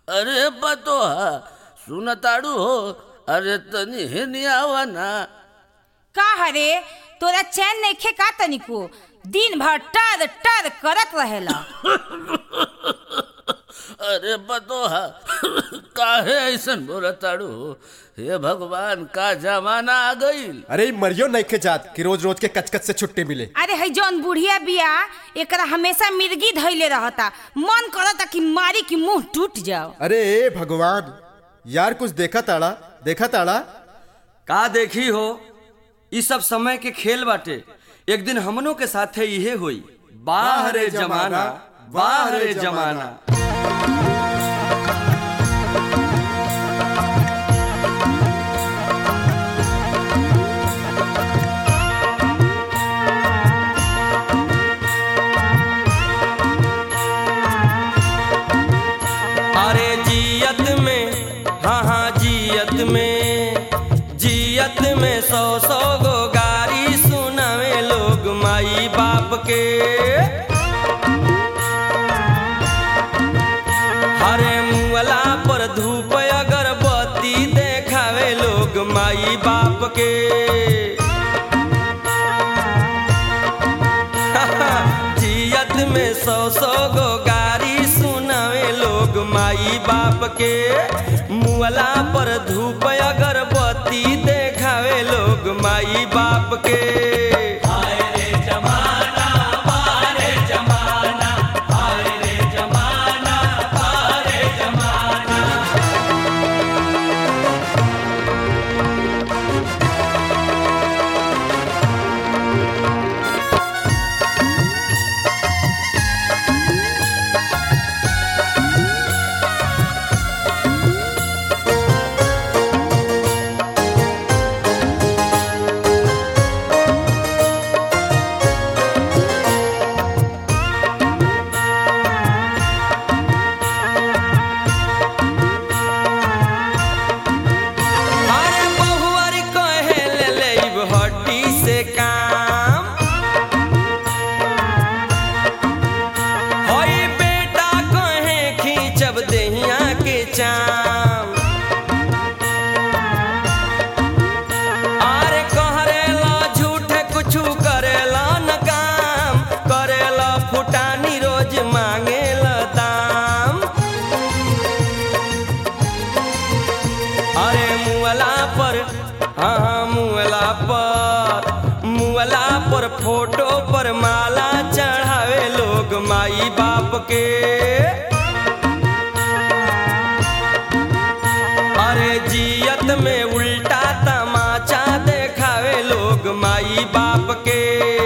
अरे बतोहा सुनताड़ू हो। अरे तनी हेनी आवा ना। का हरे तोरा चैन नइखे का तनिको? दिन भर टर टर करत रहेला। अरे बतोहा काहे ऐसन बोलताड़ू? हे भगवान का जमाना आ गईल। अरे मरियो नइखे जात कि रोज रोज के कचकच से छुट्टी मिले। अरे है जौन बुढ़िया बिया एकरा हमेशा मिर्गी धइले रहता, मन करता कि मारी की मुंह टूट जाओ। अरे भगवान यार कुछ देखा ताड़ा का देखी हो, ई सब समय के खेल बाटे। एक दिन हमनों के साथे इहे होई। वाह रे जमाना, वाह रे जमाना। अरे जियत में, हाँ जियत में 100 गो गारी सुनावे लोग माई बाप के। हरे मुअला पर धूप अगरबत्ती देखावे लोग माई बाप के। जियत में 100 गो गारी सुनावे लोग माई बाप के। मुअला पर धूप अगरबत्ती देखावे लोग माई बाप के। हाय रे जमाना, वाह रे जमाना, हाय रे जमाना, वाह रे जमाना। मुअला पर फोटो पर माला चढ़ावे लोग माई बाप के। अरे जियत में उल्टा तमाचा देखावे लोग माई बाप के।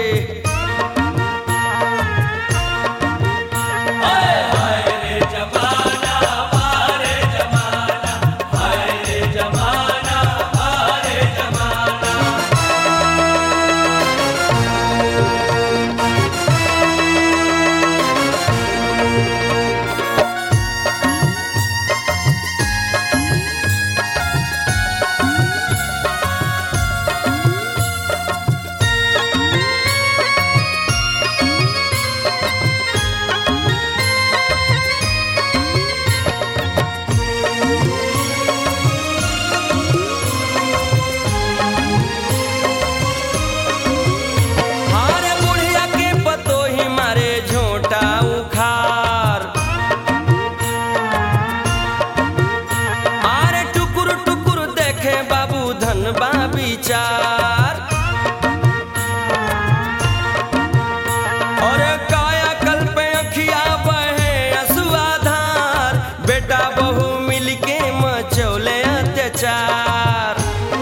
और काया कल पे अखिया बहे असुआधार, बेटा बहू मिलके मचौले अत्याचार।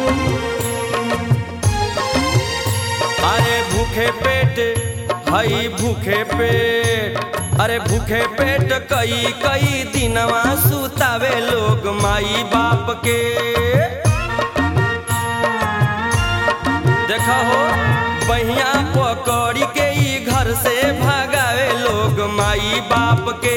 अरे भूखे पेट हई भूखे पेट, अरे भूखे पेट कई दिनवा सुतावे लोग माई बाप के। देखा हो बहिया पकड़ी के ई घर से भगावे लोग माई बाप के।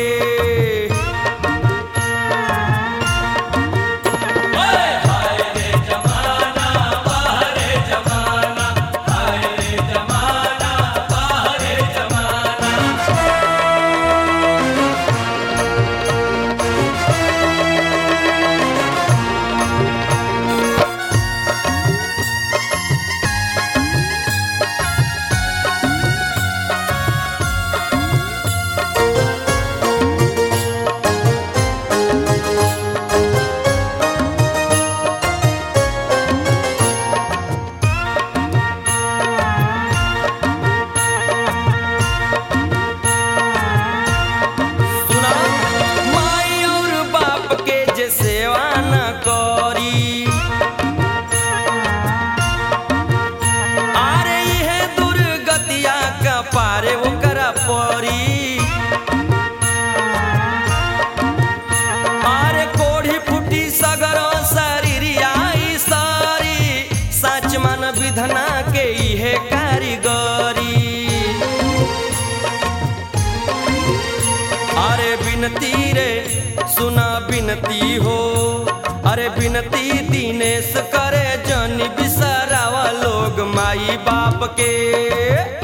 बिनती रे सुना बिनती हो, अरे बिनती दिनेश करे जनी बिसरावा लोग माई बाप के।